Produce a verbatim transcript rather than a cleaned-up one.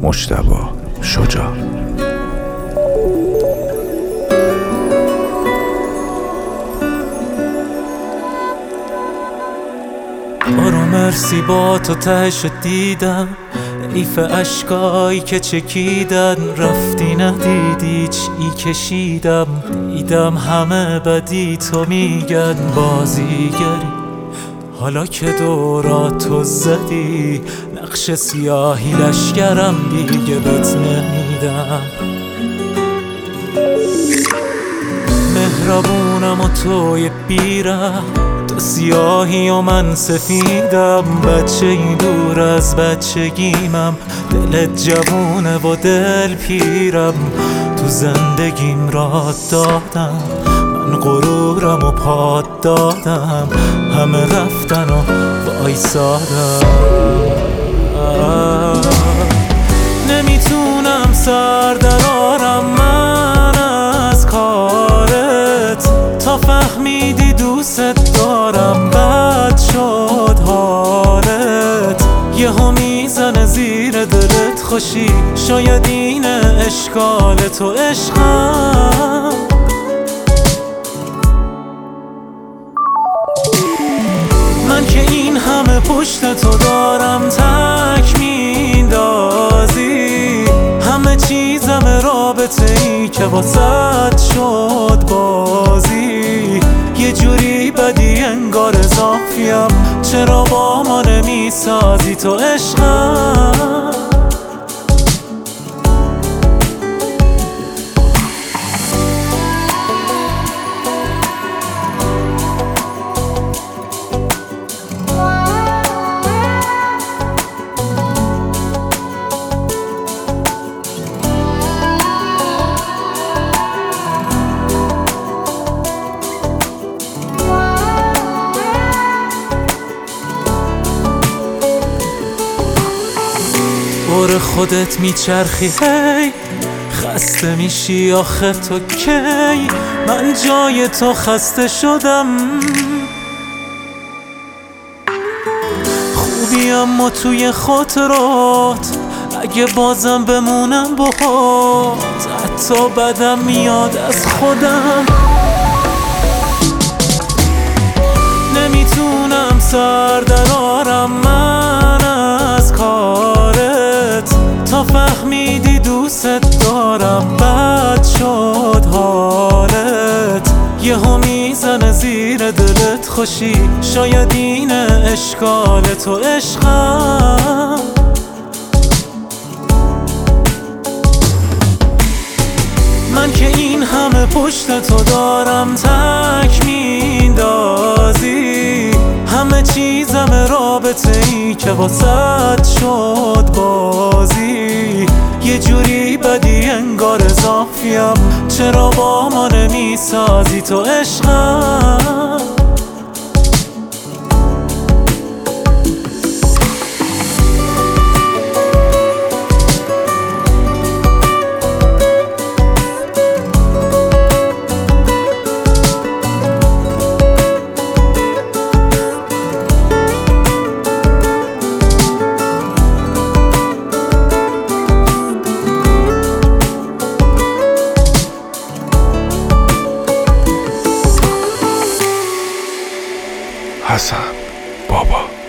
مجتبی شجاع. آرو مرسی با تو تهش دیدم، ایف اشکایی که چکیدن رفتی ندیدی چی کشیدم. دیدم همه بدی تو میگن بازیگری، حالا که دوراتو زدی نقش سیاهی لشکرم دیگه بهت نمیدم. مهربونم و توی بیره، تو سیاهی و من سفیدم. بچه این دور از بچگیمم، دلت جوونه و دل پیرم. تو زندگیم راه دادم، من غرورم و پاد دادم. همه رفتن و وایسادم. نمیتونم سر درارم من از کارت، تا فهمیدی دوست دارم بد شد حالت. یهو میزنه زیر دلت خوشی، شاید این اشکال تو عشقم. من که این همه پشت تو دارم تک میندازی، همه چیزم رابطه ای که واسد شد بازی. یه جوری بدی انگار اضافیم، چرا با ما نمیسازی تو عشقم. دور خودت میچرخی هی، خسته میشی آخه تو کی؟ من جای تو خسته شدم. خوبی اما توی خاطرات، اگه بازم بمونم باهات حتی بدم میاد از خودم. نمیتونم سر درارم من از کارت، تا فهمیدی دوست دارم بد شد حالت. یهو میزنه زیر دلت خوشی، شاید این اشکال تو عشقم. من که این همه پشت تو دارم تک میندازی، همه چیزم رابطه ای که واسد شد بازی. یه جوری بدی انگار اضافیم، چرا با ما نمیسازی تو عشقم. حسن بابا.